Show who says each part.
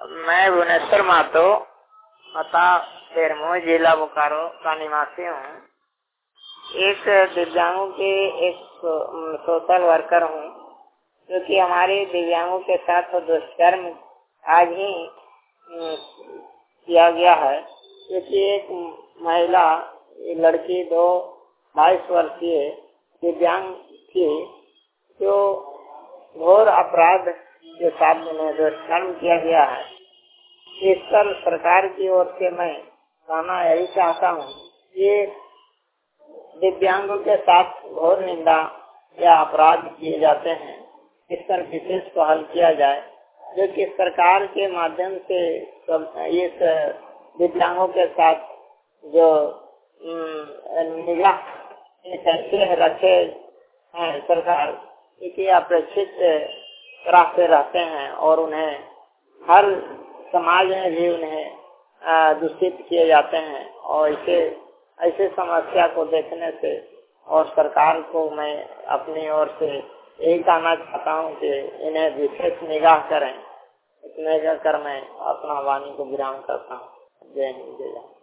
Speaker 1: मैं भुवनेश्वर महतो मता बेरमो जिला बोकारो का निवासी हूँ। एक दिव्यांगों के एक सोशल वर्कर हूँ, जो कि हमारे दिव्यांगों के साथ दुष्कर्म आज ही किया गया है। क्योंकि एक महिला लड़की 22 वर्षीय दिव्यांग थी, जो घोर अपराध के साथ उन्हें दुष्कर्म किया गया है। इस पर सरकार की ओर से मैं कहना यही चाहता हूँ कि दिव्यांगों के साथ घोर निंदा या अपराध किए जाते हैं, इस पर विशेष पहल किया जाए, जो कि सरकार के माध्यम से इस दिव्यांगों के साथ जो निगाह कैसे रखे हैं सरकार, क्योंकि अपेक्षित तरह से रहते हैं और उन्हें हर समाज में भी उन्हें दूषित किए जाते हैं। और ऐसे समस्या को देखने से और सरकार को मैं अपनी ओर से यही कहना चाहता हूँ कि इन्हें विशेष निगाह करें। इतने कर मैं अपना वाणी को विराम करता हूँ। जय हिंद, जय भारत।